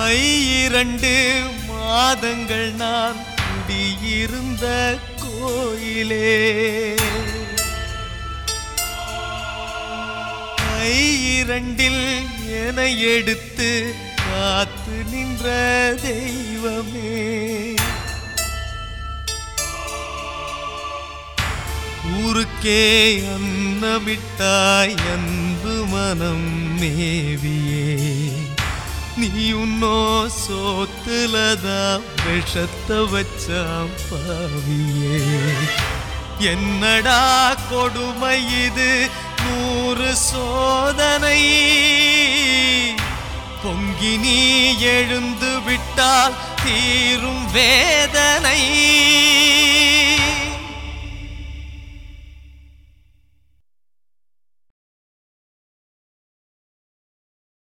2 மாதங்கள் நான் குடியிருந்த கோயிலே 2 என்னை எடுத்து காத்து நின்ற தெய்வமே ஊருக்கே அன்னமிட்டாய் அன்பு மனம் மேவியே நீ உன்னோ சோத்துலதா விஷத்த வச்சாம் பாவியே என்னடா கொடுமை இது 100 சோதனை பொங்கி நீ எழுந்து விட்டால் தீரும் வேதனை